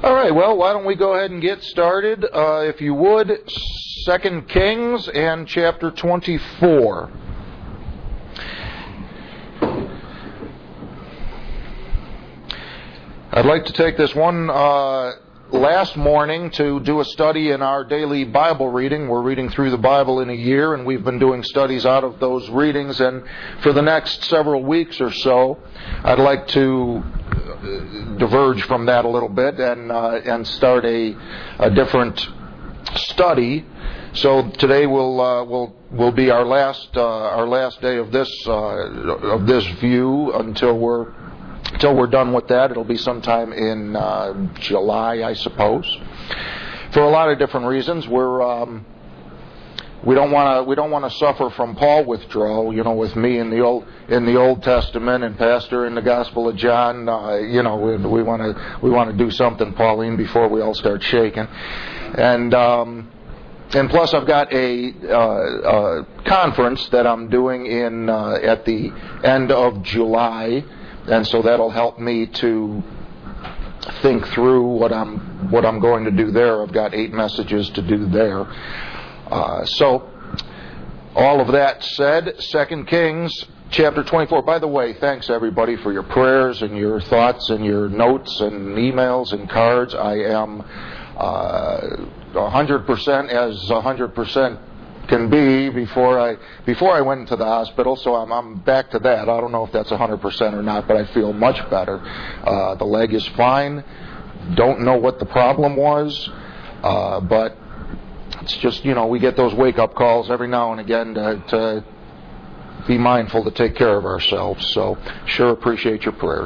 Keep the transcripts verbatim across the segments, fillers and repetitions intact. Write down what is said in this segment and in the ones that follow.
All right, well, why don't we go ahead and get started, uh, if you would, Second Kings and chapter twenty-four. I'd like to take this one uh, last morning to do a study in our daily Bible reading. We're reading through the Bible in a year, and we've been doing studies out of those readings. And for the next several weeks or so, I'd like to diverge from that a little bit and uh, and start a, a different study. So today will uh, will will be our last uh, our last day of this uh, of this view until we're until we're done with that. It'll be sometime in uh, July, I suppose. For a lot of different reasons, we're um, we don't want to we don't want to suffer from Paul withdrawal. You know, with me in the old in the Old Testament and Pastor in the Gospel of John. Uh, you know, we, we want to we want to do something, Pauline, before we all start shaking. And um, and plus, I've got a, uh, a conference that I'm doing in uh, at the end of July, and so that'll help me to think through what I'm what I'm going to do there. I've got eight messages to do there. Uh, so, all of that said, Second Kings chapter twenty-four. By the way, thanks everybody for your prayers and your thoughts and your notes and emails and cards. I am uh, one hundred percent as one hundred percent can be before I before I went into the hospital. So I'm I'm back to that. I don't know if that's one hundred percent or not, but I feel much better. Uh, the leg is fine. Don't know what the problem was, uh, but it's just, you know, we get those wake-up calls every now and again to, to be mindful to take care of ourselves. So sure appreciate your prayers.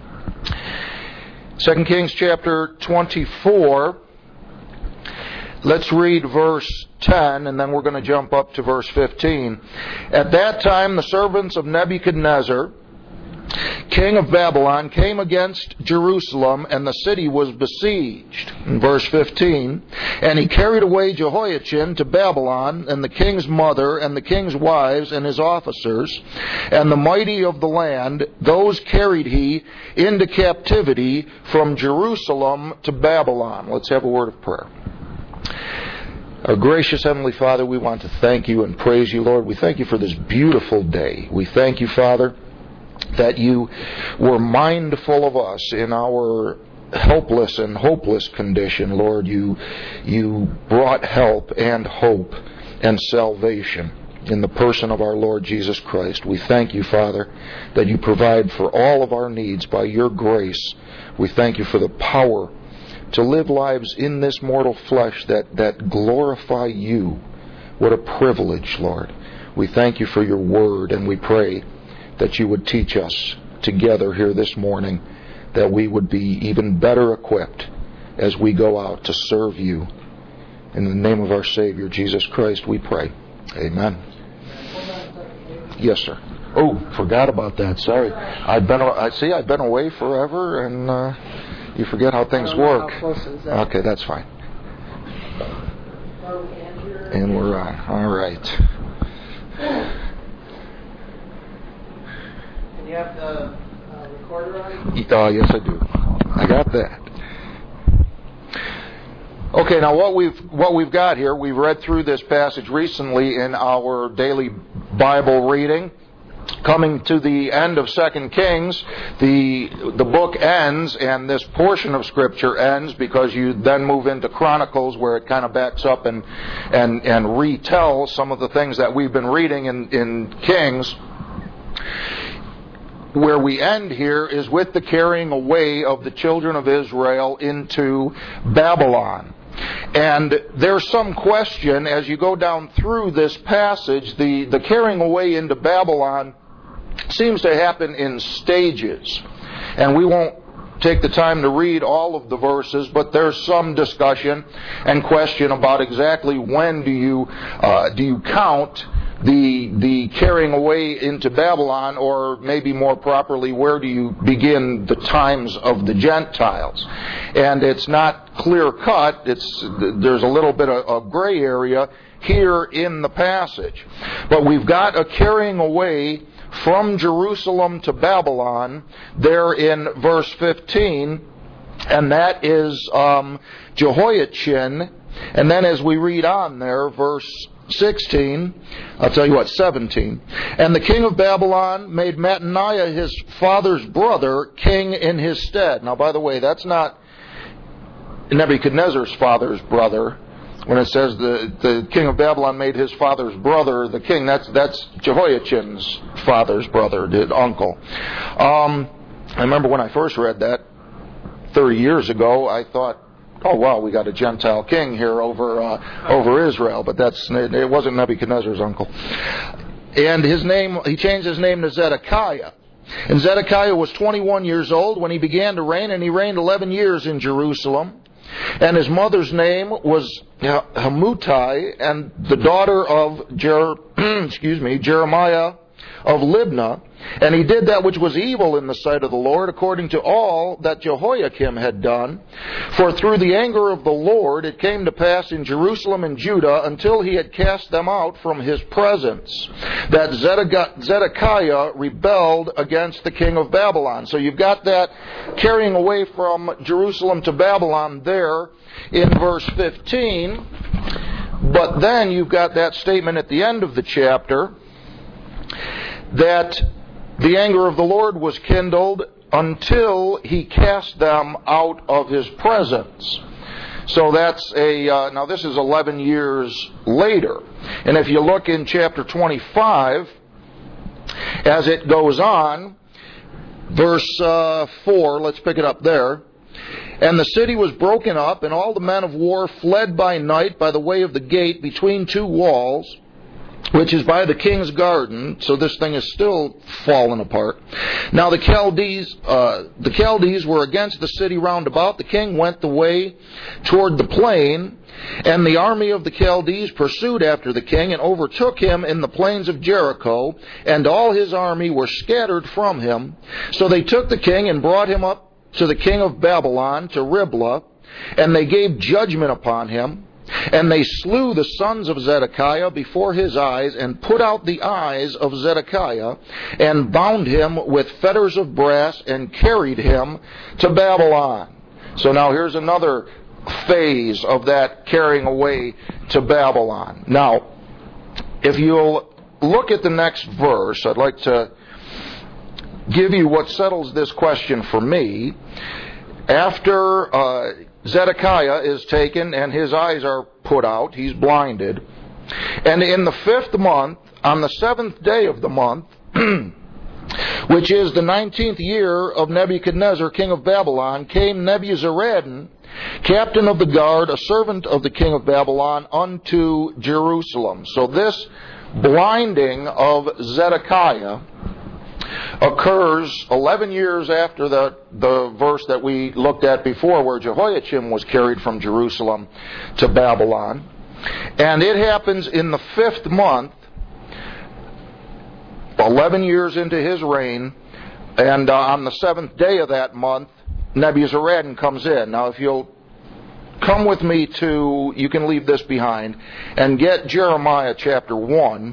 Second Kings chapter twenty-four. Let's read verse ten, and then we're going to jump up to verse fifteen. At that time, the servants of Nebuchadnezzar, king of Babylon, came against Jerusalem, and the city was besieged. In verse fifteen, and he carried away Jehoiachin to Babylon, and the king's mother, and the king's wives, and his officers, and the mighty of the land, those carried he into captivity from Jerusalem to Babylon. Let's have a word of prayer. Our gracious Heavenly Father, we want to thank you and praise you, Lord. We thank you for this beautiful day. We thank you, Father, that you were mindful of us in our helpless and hopeless condition, Lord. You, you brought help and hope and salvation in the person of our Lord Jesus Christ. We thank you, Father, that you provide for all of our needs by your grace. We thank you for the power to live lives in this mortal flesh that, that glorify you. What a privilege, Lord. We thank you for your word, and we pray that you would teach us together here this morning, that we would be even better equipped as we go out to serve you. In the name of our Savior, Jesus Christ, we pray. Amen. Yes, sir. Oh, forgot about that. Sorry. I've been, I see I've been away forever, and uh, you forget how things work. How close is that? Okay, that's fine. And we're on. All right. You have the uh, recorder on? Uh, yes, I do. I got that. Okay, now what we've what we've got here, we've read through this passage recently in our daily Bible reading. Coming to the end of Second Kings, the the book ends, and this portion of Scripture ends, because you then move into Chronicles, where it kind of backs up and and and retells some of the things that we've been reading in in Kings. Where we end here is with the carrying away of the children of Israel into Babylon. And there's some question as you go down through this passage. The, the carrying away into Babylon seems to happen in stages. And we won't take the time to read all of the verses, but there's some discussion and question about exactly when do you uh, do you count the the carrying away into Babylon, or maybe more properly, where do you begin the times of the Gentiles? And it's not clear cut. It's there's a little bit of, of gray area here in the passage, but we've got a carrying away from Jerusalem to Babylon there in verse fifteen. and that is um, Jehoiachin. And then as we read on there, verse sixteen, I'll tell you what, seventeen. And the king of Babylon made Mattaniah his father's brother king in his stead. Now, by the way, that's not Nebuchadnezzar's father's brother. When it says the, the king of Babylon made his father's brother the king, that's that's Jehoiachin's father's brother, did uncle. Um, I remember when I first read that thirty years ago, I thought, oh wow, we got a Gentile king here over uh, over Israel, but that's it wasn't Nebuchadnezzar's uncle. And his name, he changed his name to Zedekiah. And Zedekiah was twenty-one years old when he began to reign, and he reigned eleven years in Jerusalem. And his mother's name was Hamutai, and the daughter of Jer- excuse me, Jeremiah of Libnah. And he did that which was evil in the sight of the Lord, according to all that Jehoiakim had done. For through the anger of the Lord it came to pass in Jerusalem and Judah, until he had cast them out from his presence, that Zedekiah rebelled against the king of Babylon. So you've got that carrying away from Jerusalem to Babylon there in verse fifteen. But then you've got that statement at the end of the chapter that the anger of the Lord was kindled until he cast them out of his presence. So that's a, uh, now this is eleven years later. And if you look in chapter twenty-five, as it goes on, verse uh, four, let's pick it up there. And the city was broken up, and all the men of war fled by night by the way of the gate between two walls, which is by the king's garden. So this thing is still falling apart. Now the Chaldees, uh, the Chaldees were against the city round about. The king went the way toward the plain, and the army of the Chaldees pursued after the king and overtook him in the plains of Jericho, and all his army were scattered from him. So they took the king and brought him up to the king of Babylon, to Riblah, and they gave judgment upon him. And they slew the sons of Zedekiah before his eyes, and put out the eyes of Zedekiah, and bound him with fetters of brass, and carried him to Babylon. So now here's another phase of that carrying away to Babylon. Now, if you'll look at the next verse, I'd like to give you what settles this question for me. After uh, Zedekiah is taken and his eyes are put out, he's blinded. And in the fifth month, on the seventh day of the month, which is the nineteenth year of Nebuchadnezzar, king of Babylon, came Nebuzaradan, captain of the guard, a servant of the king of Babylon, unto Jerusalem. So this blinding of Zedekiah occurs eleven years after the, the verse that we looked at before, where Jehoiachin was carried from Jerusalem to Babylon. And it happens in the fifth month, eleven years into his reign, and uh, on the seventh day of that month, Nebuzaradan comes in. Now, if you'll come with me to, you can leave this behind, and get Jeremiah chapter one.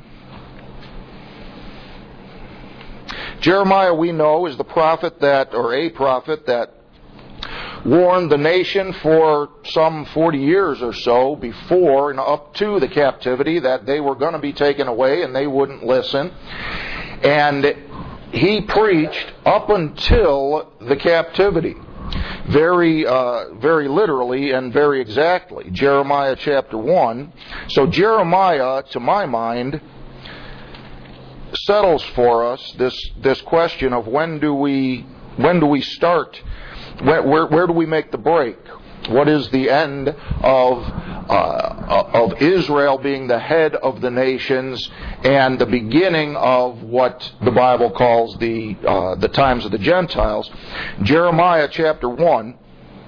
Jeremiah, we know, is the prophet that, or a prophet that warned the nation for some forty years or so before and up to the captivity that they were going to be taken away and they wouldn't listen. And he preached up until the captivity, very, uh, very literally and very exactly. Jeremiah chapter one. So Jeremiah, to my mind, settles for us this this question of when do we when do we start, where where, where do we make the break? What is the end of uh, of Israel being the head of the nations, and the beginning of what the Bible calls the uh, the times of the Gentiles? Jeremiah chapter one.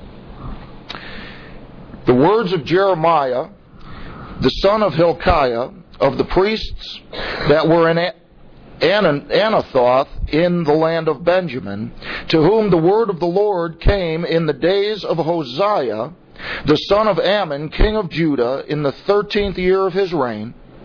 The words of Jeremiah, the son of Hilkiah, of the priests that were in Anathoth in the land of Benjamin, to whom the word of the Lord came in the days of Hosea, the son of Ammon, king of Judah, in the thirteenth year of his reign,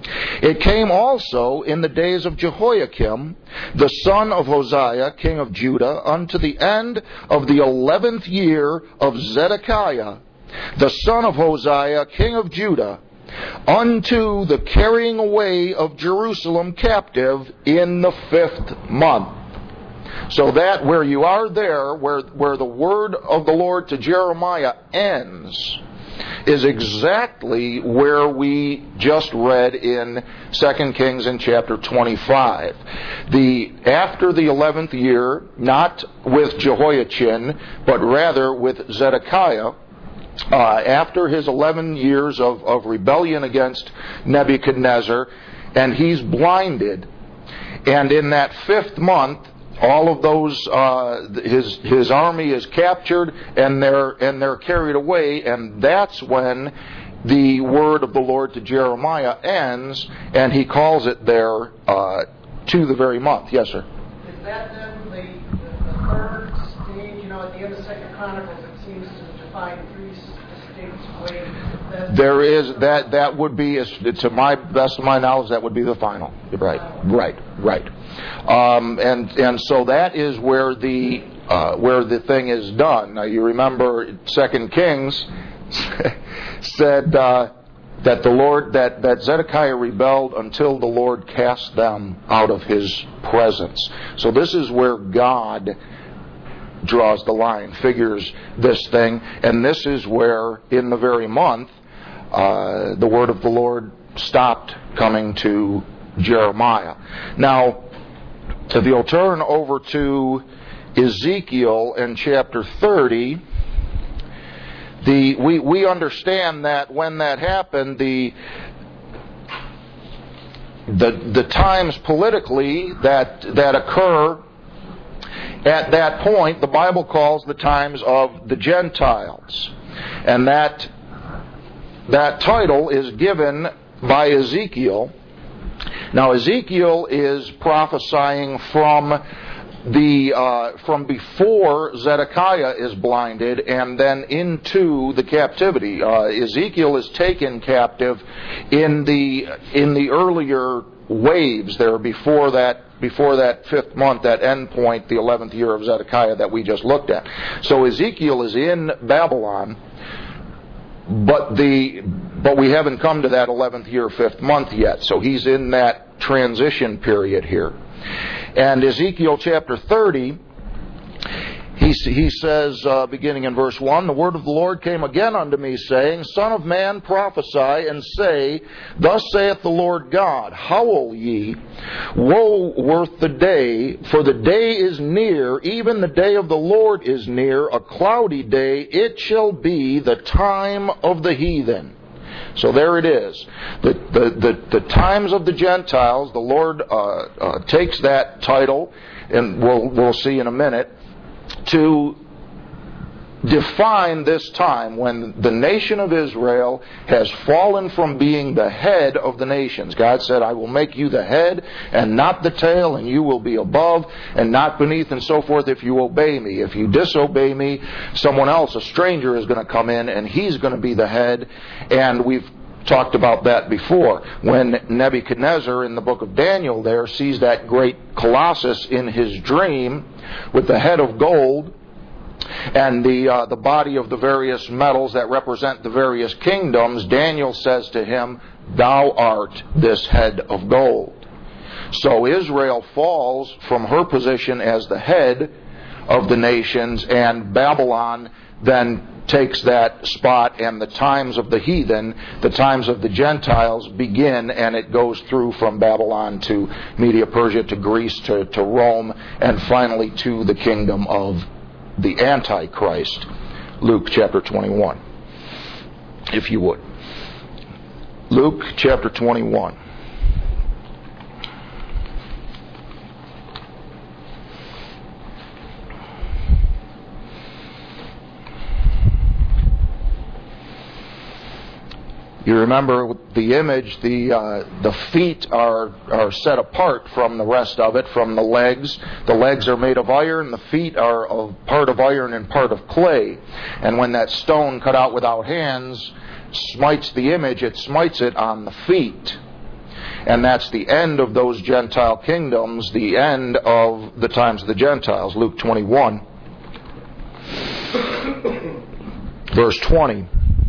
It came also in the days of Jehoiakim, the son of Hosea, king of Judah, unto the end of the eleventh year of Zedekiah, the son of Hosea, king of Judah, unto the carrying away of Jerusalem captive in the fifth month. So that where you are there, where, where the word of the Lord to Jeremiah ends, is exactly where we just read in Second Kings in chapter twenty-five. The after the eleventh year, not with Jehoiachin, but rather with Zedekiah, uh, after his eleven years of, of rebellion against Nebuchadnezzar, and he's blinded. And in that fifth month, all of those, uh, his his army is captured, and they're and they're carried away, and that's when the word of the Lord to Jeremiah ends, and he calls it there uh, to the very month. Yes, sir. Is that then the, the, the third stage? You know, at the end of Second Chronicles, it seems to define three distinct ways. There is that that would be, to my best of my knowledge, that would be the final. Right, right, right. Um, and and so that is where the uh, where the thing is done. Now you remember Second Kings said uh, that the Lord that, that Zedekiah rebelled until the Lord cast them out of His presence. So this is where God draws the line, figures this thing, and this is where in the very month uh, the word of the Lord stopped coming to Jeremiah. Now, if you'll turn over to Ezekiel in chapter thirty, the we, we understand that when that happened, the the the times politically that that occur at that point, the Bible calls the times of the Gentiles, and that that title is given by Ezekiel. Now, Ezekiel is prophesying from the uh, from before Zedekiah is blinded and then into the captivity. Uh, Ezekiel is taken captive in the in the earlier waves there before that before that fifth month, that end point, the eleventh year of Zedekiah that we just looked at. So Ezekiel is in Babylon. But the but we haven't come to that eleventh year, fifth month yet. So he's in that transition period here. And Ezekiel chapter thirty, he, he says, uh, beginning in verse one, the word of the Lord came again unto me, saying, Son of man, prophesy, and say, Thus saith the Lord God, Howl ye, woe worth the day, for the day is near, even the day of the Lord is near, a cloudy day, it shall be the time of the heathen. So there it is. The, the, the, the times of the Gentiles, the Lord uh, uh, takes that title, and we'll, we'll see in a minute, to define this time when the nation of Israel has fallen from being the head of the nations. God said, I will make you the head and not the tail, and you will be above and not beneath, and so forth, if you obey me. If you disobey me, someone else, a stranger, is going to come in, and he's going to be the head. And we've talked about that before. When Nebuchadnezzar in the book of Daniel there sees that great colossus in his dream with the head of gold and the uh, the body of the various metals that represent the various kingdoms, Daniel says to him, Thou art this head of gold. So Israel falls from her position as the head of the nations, and Babylon then takes that spot, and the times of the heathen, the times of the Gentiles begin, and it goes through from Babylon to Media Persia to Greece to, to Rome, and finally to the kingdom of the Antichrist. Luke chapter twenty-one, if you would. Luke chapter twenty-one. You remember the image, the uh, the feet are are set apart from the rest of it, from the legs. The legs are made of iron, the feet are of part of iron and part of clay. And when that stone cut out without hands smites the image, it smites it on the feet. And that's the end of those Gentile kingdoms, the end of the times of the Gentiles. Luke twenty-one, verse twenty.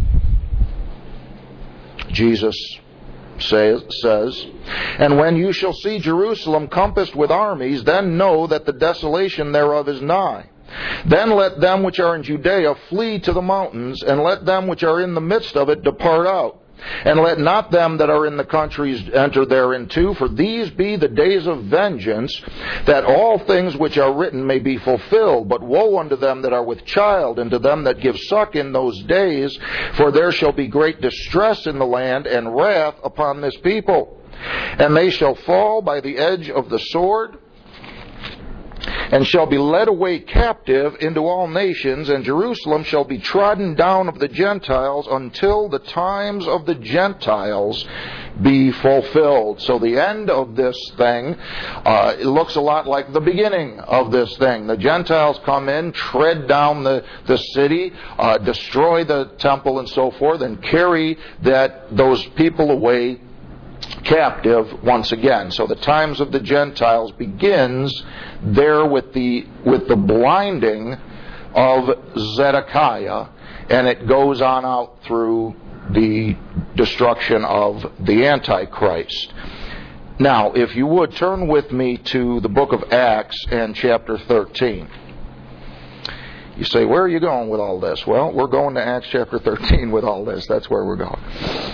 Jesus says, says, "And when you shall see Jerusalem compassed with armies, then know that the desolation thereof is nigh. Then let them which are in Judea flee to the mountains, and let them which are in the midst of it depart out. And let not them that are in the countries enter thereinto, for these be the days of vengeance, that all things which are written may be fulfilled. But woe unto them that are with child, and to them that give suck in those days, for there shall be great distress in the land, and wrath upon this people. And they shall fall by the edge of the sword, and shall be led away captive into all nations, and Jerusalem shall be trodden down of the Gentiles until the times of the Gentiles be fulfilled." So the end of this thing, uh, it looks a lot like the beginning of this thing. The Gentiles come in, tread down the, the city, uh, destroy the temple and so forth, and carry that those people away captive once again. So the times of the Gentiles begins there with the with the blinding of Zedekiah, and it goes on out through the destruction of the Antichrist. Now, if you would turn with me to the book of Acts and chapter thirteen. You say, where are you going with all this? Well, we're going to Acts chapter thirteen with all this. That's where we're going.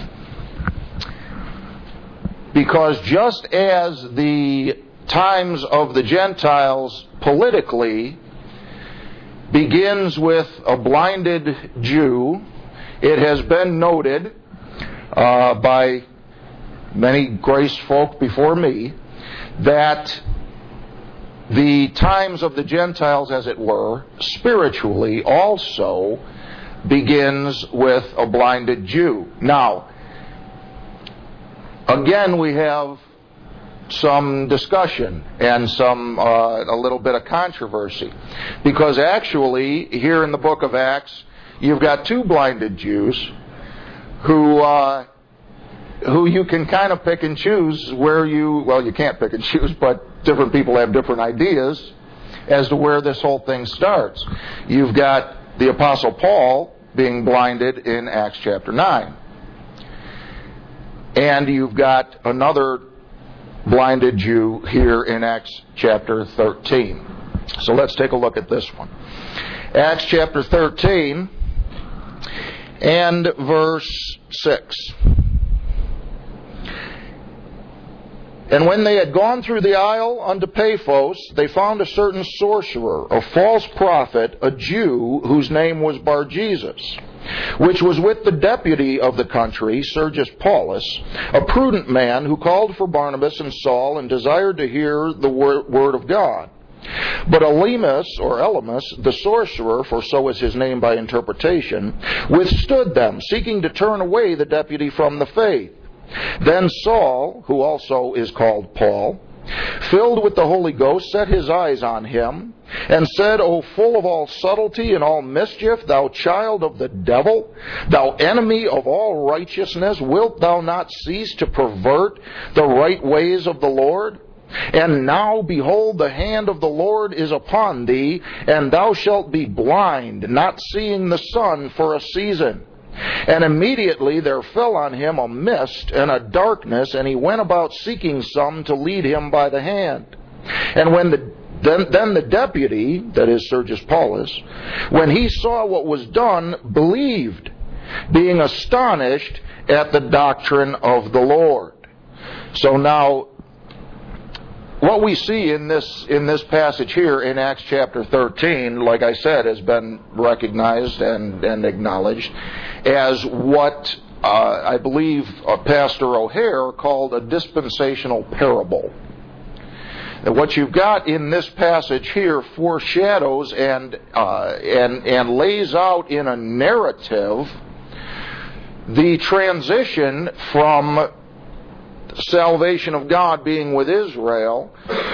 Because just as the times of the Gentiles politically begins with a blinded Jew, it has been noted uh, by many grace folk before me that the times of the Gentiles, as it were, spiritually also begins with a blinded Jew. Now, again, we have some discussion and some uh, a little bit of controversy, because actually here in the book of Acts you've got two blinded Jews who uh, who you can kind of pick and choose where you well you can't pick and choose, but different people have different ideas as to where this whole thing starts. You've got the Apostle Paul being blinded in Acts chapter nine. And you've got another blinded Jew here in Acts chapter thirteen. So let's take a look at this one. Acts chapter thirteen and verse six. "And when they had gone through the isle unto Paphos, they found a certain sorcerer, a false prophet, a Jew, whose name was Bar-Jesus, which was with the deputy of the country, Sergius Paulus, a prudent man, who called for Barnabas and Saul, and desired to hear the word of God. But Elymas, or Elymas, the sorcerer, for so is his name by interpretation, withstood them, seeking to turn away the deputy from the faith. Then Saul, who also is called Paul, filled with the Holy Ghost, set his eyes on him, and said, O full of all subtlety and all mischief, thou child of the devil, thou enemy of all righteousness, wilt thou not cease to pervert the right ways of the Lord? And now, behold, the hand of the Lord is upon thee, and thou shalt be blind, not seeing the sun for a season. And immediately there fell on him a mist and a darkness, and he went about seeking some to lead him by the hand. And when the then, then the deputy, that is Sergius Paulus, when he saw what was done, believed, being astonished at the doctrine of the Lord." So now, what we see in this in this passage here in Acts chapter thirteen, like I said, has been recognized and, and acknowledged as what uh, I believe uh, Pastor O'Hare called a dispensational parable. And what you've got in this passage here foreshadows and uh, and and lays out in a narrative the transition from salvation of God being with Israel,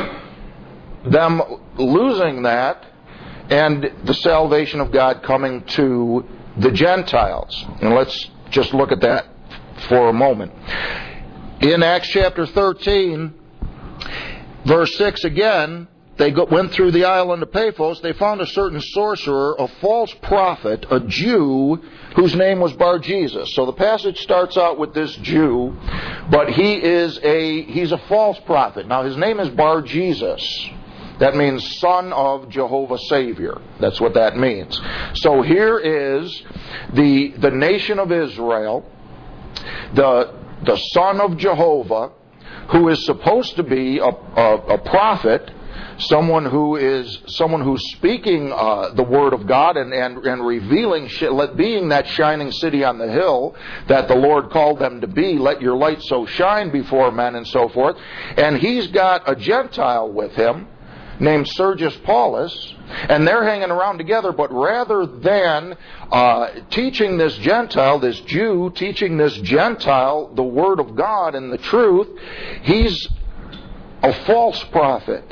them losing that, and the salvation of God coming to the Gentiles. And let's just look at that for a moment. in Acts chapter thirteen, verse six again, they go, went through the island of Paphos. They found a certain sorcerer, a false prophet, a Jew, whose name was Bar-Jesus. So the passage starts out with this Jew, but he is a he's a false prophet. Now his name is Bar-Jesus. That means son of Jehovah Savior. That's what that means. So here is the the nation of Israel, the the son of Jehovah, who is supposed to be a, a, a prophet, someone who is someone who's speaking uh, the word of God and and, and revealing, being that shining city on the hill that the Lord called them to be. Let your light so shine before men, and so forth. And he's got a Gentile with him named Sergius Paulus, and they're hanging around together. But rather than uh, teaching this Gentile, this Jew, teaching this Gentile the word of God and the truth, he's a false prophet.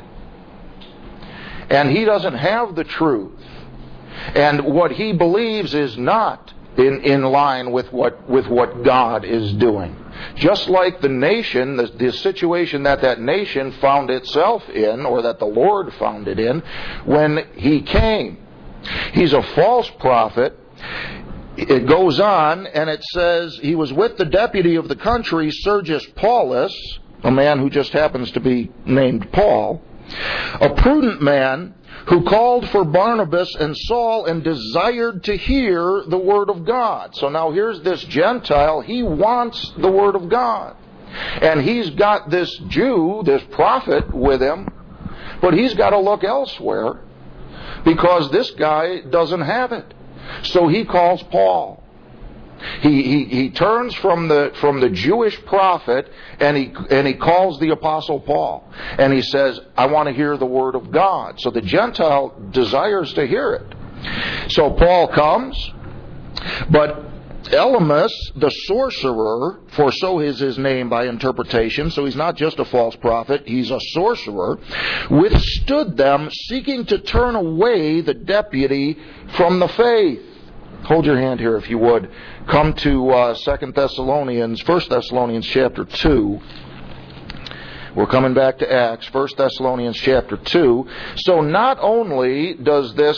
And he doesn't have the truth. And what he believes is not in, in line with what, with what God is doing. Just like the nation, the, the situation that that nation found itself in, or that the Lord found it in, when he came. He's a false prophet. It goes on, and it says, he was with the deputy of the country, Sergius Paulus, a man who just happens to be named Paul, a prudent man who called for Barnabas and Saul and desired to hear the word of God. So now here's this Gentile. He wants the word of God. And he's got this Jew, this prophet with him, but he's got to look elsewhere because this guy doesn't have it. So he calls Paul. He, he he turns from the from the Jewish prophet and he and he calls the Apostle Paul, and he says, I want to hear the word of God. So the Gentile desires to hear it. So Paul comes, but Elymas, the sorcerer, for so is his name by interpretation, so he's not just a false prophet, he's a sorcerer, withstood them, seeking to turn away the deputy from the faith. Hold your hand here if you would. Come to uh, Second Thessalonians, First Thessalonians chapter two. We're coming back to Acts, First Thessalonians chapter two. So not only does this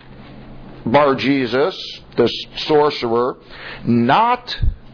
Bar-Jesus, this sorcerer, not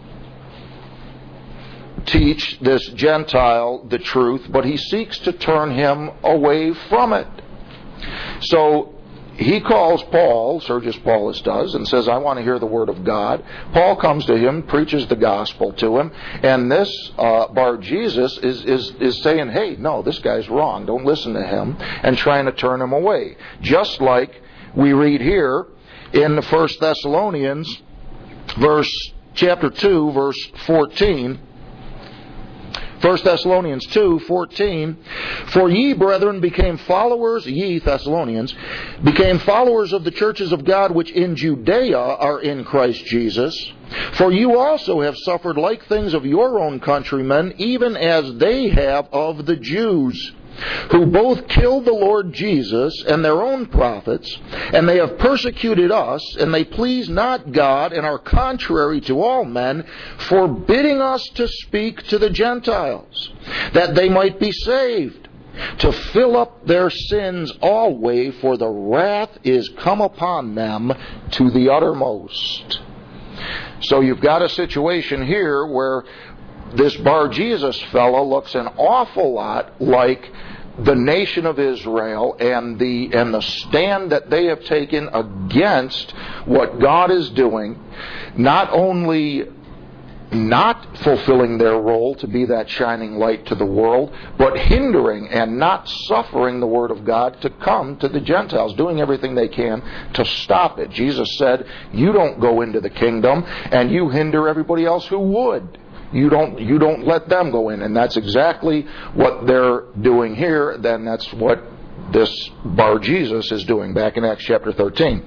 teach this Gentile the truth, but he seeks to turn him away from it. So he calls Paul, Sergius Paulus does, and says, I want to hear the word of God. Paul comes to him, preaches the gospel to him, and this uh, Bar-Jesus is, is, is saying, hey, no, this guy's wrong. Don't listen to him, and trying to turn him away. Just like we read here in the First Thessalonians, verse chapter two, verse fourteen. First Thessalonians two fourteen, for ye, brethren, became followers, ye Thessalonians, became followers of the churches of God which in Judea are in Christ Jesus. For you also have suffered like things of your own countrymen, even as they have of the Jews, who both killed the Lord Jesus and their own prophets, and they have persecuted us, and they please not God, and are contrary to all men, forbidding us to speak to the Gentiles, that they might be saved, to fill up their sins always, for the wrath is come upon them to the uttermost. So you've got a situation here where this Bar-Jesus fellow looks an awful lot like the nation of Israel and the and the stand that they have taken against what God is doing, not only not fulfilling their role to be that shining light to the world, but hindering and not suffering the word of God to come to the Gentiles, doing everything they can to stop it. Jesus said, you don't go into the kingdom, and you hinder everybody else who would. You don't you don't let them go in. And that's exactly what they're doing here. Then that's what this Bar-Jesus is doing back in Acts chapter thirteen.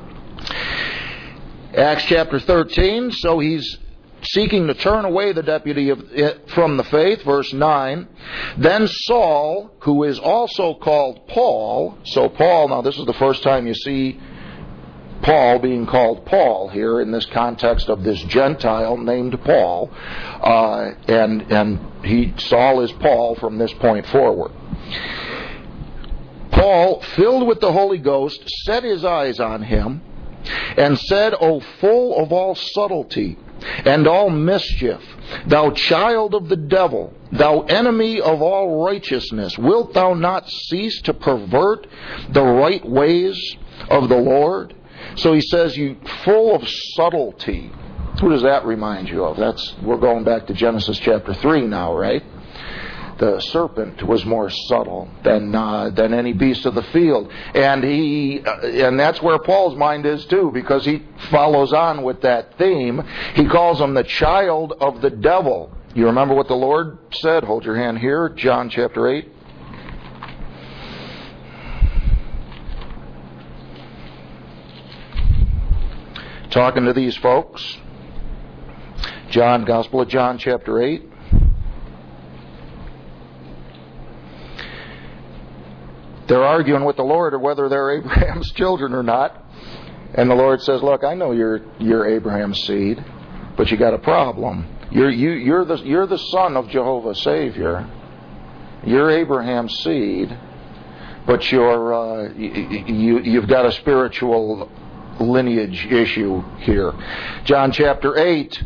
Acts chapter thirteen, so he's seeking to turn away the deputy of, from the faith, verse nine. Then Saul, who is also called Paul, so Paul, now this is the first time you see Paul being called Paul here in this context of this Gentile named Paul, uh, and and he Saul is Paul from this point forward. Paul, filled with the Holy Ghost, set his eyes on him and said, O full of all subtlety and all mischief, thou child of the devil, thou enemy of all righteousness, wilt thou not cease to pervert the right ways of the Lord? So he says, you full of subtlety. Who does that remind you of? That's we're going back to Genesis chapter three now, right? The serpent was more subtle than uh, than any beast of the field, and he uh, and that's where Paul's mind is too, because he follows on with that theme. He calls him the child of the devil. You remember what the Lord said? Hold your hand here, John chapter eight. Talking to these folks. John, Gospel of John chapter eight. They're arguing with the Lord or whether they're Abraham's children or not. And the Lord says, look, I know you're you're Abraham's seed, but you got a problem. You're you you're the you're the son of Jehovah Savior. You're Abraham's seed, but you're uh, you you've got a spiritual lineage issue here. John chapter eight,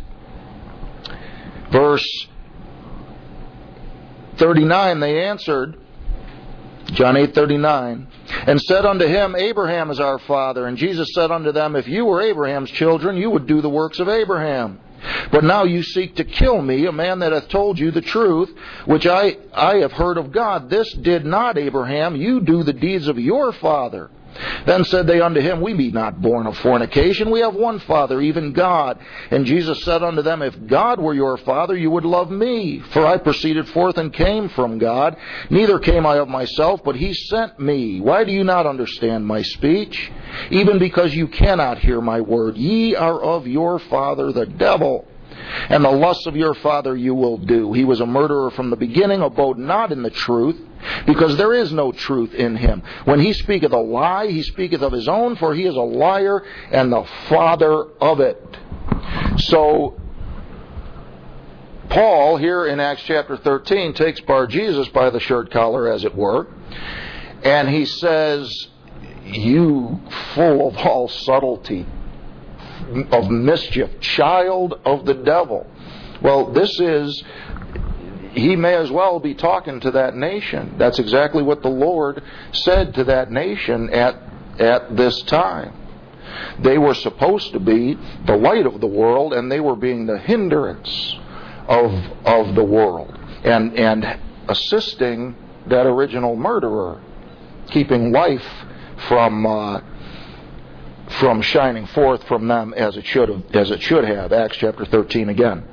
verse thirty-nine, they answered, John eight thirty-nine, and said unto him, Abraham is our father. And Jesus said unto them, if you were Abraham's children, you would do the works of Abraham. But now you seek to kill me, a man that hath told you the truth, which I, I have heard of God. This did not Abraham. You do the deeds of your father. Then said they unto him, we be not born of fornication. We have one Father, even God. And Jesus said unto them, if God were your Father, you would love me. For I proceeded forth and came from God. Neither came I of myself, but he sent me. Why do you not understand my speech? Even because you cannot hear my word. Ye are of your father the devil, and the lusts of your father you will do. He was a murderer from the beginning, abode not in the truth, because there is no truth in him. When he speaketh a lie, he speaketh of his own, for he is a liar and the father of it. So, Paul, here in Acts chapter thirteen, takes Bar-Jesus by the shirt collar, as it were, and he says, you full of all subtlety, of mischief, child of the devil. Well, this is, he may as well be talking to that nation. That's exactly what the Lord said to that nation at at this time. They were supposed to be the light of the world, and they were being the hindrance of of the world, and and assisting that original murderer, keeping life from uh, from shining forth from them as it should have, as it should have. Acts chapter thirteen again.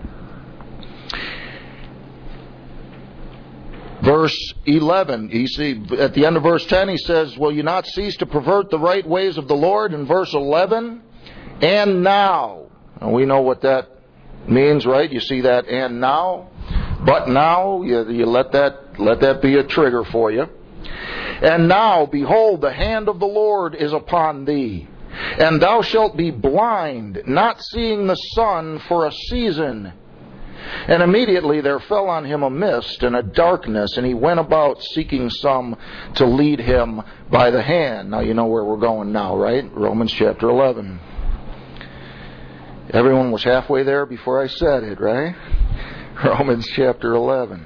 Verse eleven, you see, at the end of verse ten, he says, will you not cease to pervert the right ways of the Lord? In verse eleven, and now. And we know what that means, right? You see that, and now. But now, you, you let that let that be a trigger for you. And now, behold, the hand of the Lord is upon thee, and thou shalt be blind, not seeing the sun for a season. And immediately there fell on him a mist and a darkness, and he went about seeking some to lead him by the hand. Now you know where we're going now, right? Romans chapter eleven. Everyone was halfway there before I said it, right? Romans chapter eleven.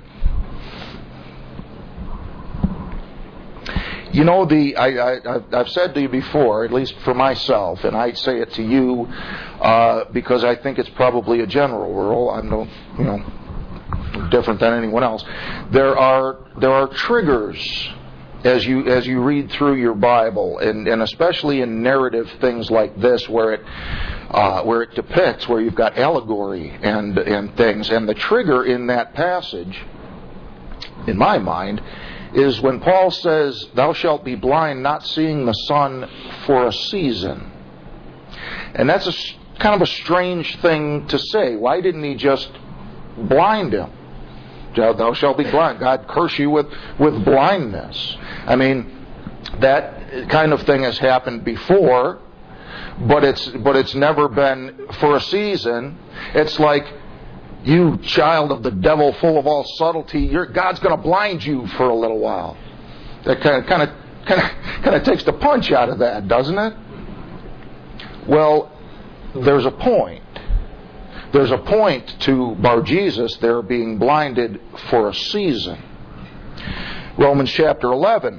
You know, the I, I, I've said to you before, at least for myself, and I say it to you uh, because I think it's probably a general rule. I'm no, you know, different than anyone else. There are there are triggers as you as you read through your Bible, and, and especially in narrative things like this, where it uh, where it depicts, where you've got allegory and and things, and the trigger in that passage, in my mind, is when Paul says, thou shalt be blind, not seeing the sun for a season. And that's a kind of a strange thing to say. Why didn't he just blind him? Thou shalt be blind. God curse you with, with blindness. I mean, that kind of thing has happened before but it's but it's never been for a season. It's like, you child of the devil, full of all subtlety, you're, God's going to blind you for a little while. That kind of kind of kind of kind of takes the punch out of that, doesn't it? Well, there's a point. There's a point to Bar-Jesus there being blinded for a season. Romans chapter eleven.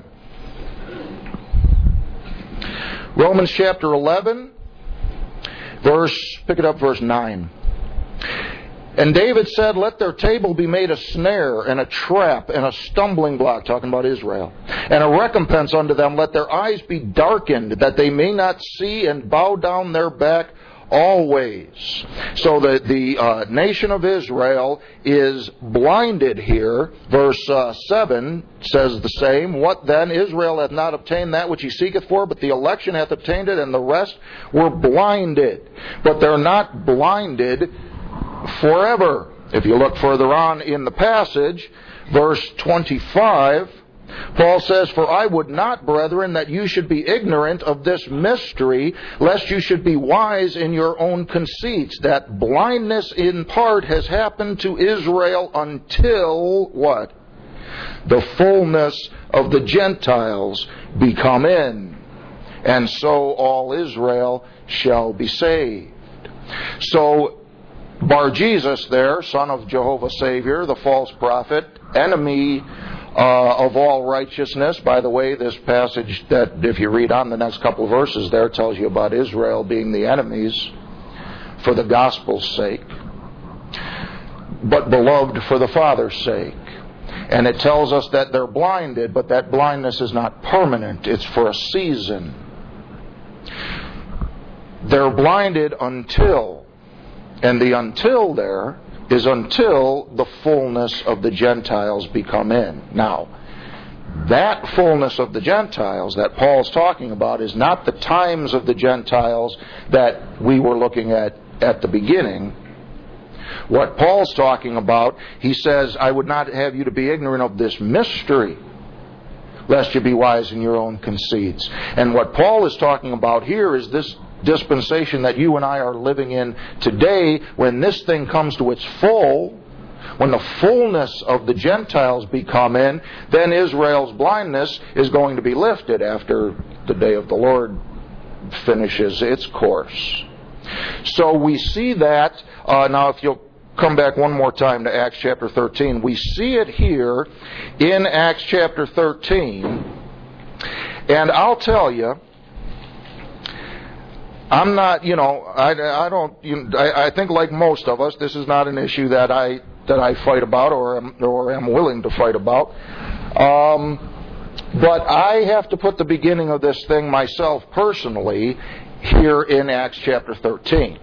Romans chapter eleven, verse, pick it up, verse nine. And David said, let their table be made a snare and a trap and a stumbling block, talking about Israel, and a recompense unto them. Let their eyes be darkened, that they may not see, and bow down their back always. So the, the uh, nation of Israel is blinded here. Verse uh, seven says the same. What then? Israel hath not obtained that which he seeketh for, but the election hath obtained it, and the rest were blinded. But they're not blinded forever. If you look further on in the passage, verse twenty-five, Paul says, for I would not, brethren, that you should be ignorant of this mystery, lest you should be wise in your own conceits, that blindness in part has happened to Israel until, what? The fullness of the Gentiles be come in, and so all Israel shall be saved. So, Bar-Jesus there, son of Jehovah Savior, the false prophet, enemy uh, of all righteousness. By the way, this passage that, if you read on the next couple of verses there, tells you about Israel being the enemies for the gospel's sake, but beloved for the Father's sake. And it tells us that they're blinded, but that blindness is not permanent. It's for a season. They're blinded until... And the until there is until the fullness of the Gentiles be come in. Now, that fullness of the Gentiles that Paul's talking about is not the times of the Gentiles that we were looking at at the beginning. What Paul's talking about, he says, I would not have you to be ignorant of this mystery, lest you be wise in your own conceits. And what Paul is talking about here is this dispensation that you and I are living in today. When this thing comes to its full, when the fullness of the Gentiles be come in, then Israel's blindness is going to be lifted after the day of the Lord finishes its course. So we see that. Uh, now if you'll come back one more time to Acts chapter thirteen, we see it here in Acts chapter thirteen. And I'll tell you, I'm not, you know, I, I don't, you know, I, I think like most of us, this is not an issue that I that I fight about or am, or am willing to fight about. Um, but I have to put the beginning of this thing myself personally here in Acts chapter thirteen.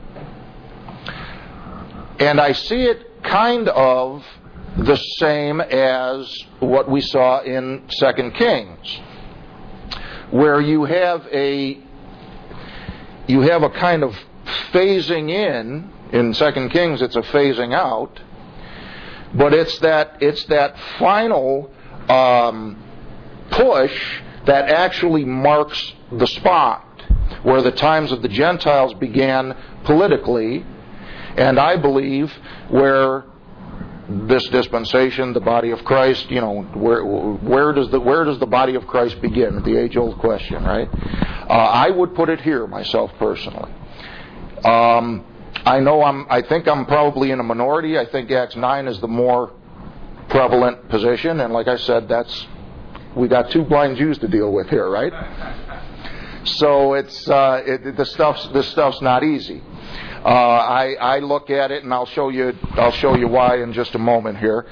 And I see it kind of the same as what we saw in Second Kings, where you have a You have a kind of phasing in. In Second Kings, it's a phasing out. But it's that it's that final um, push that actually marks the spot where the times of the Gentiles began politically, and I believe where this dispensation, the body of Christ, you know, where where does the where does the body of Christ begin? The age-old question, right? Uh, I would put it here myself personally. Um, I know I'm. I think I'm probably in a minority. I think Acts nine is the more prevalent position, and like I said, that's we got two blind Jews to deal with here, right? So it's uh, it, the stuff's this stuff's not easy. Uh, I, I look at it, and I'll show you. I'll show you why in just a moment here.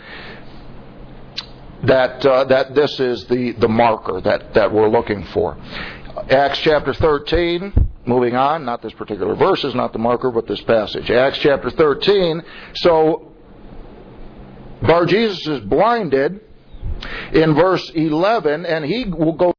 That uh, that this is the, the marker that, that we're looking for. Acts chapter thirteen. Moving on, not this particular verse is not the marker, but this passage. Acts chapter thirteen. So Bar-Jesus is blinded in verse eleven, and he will go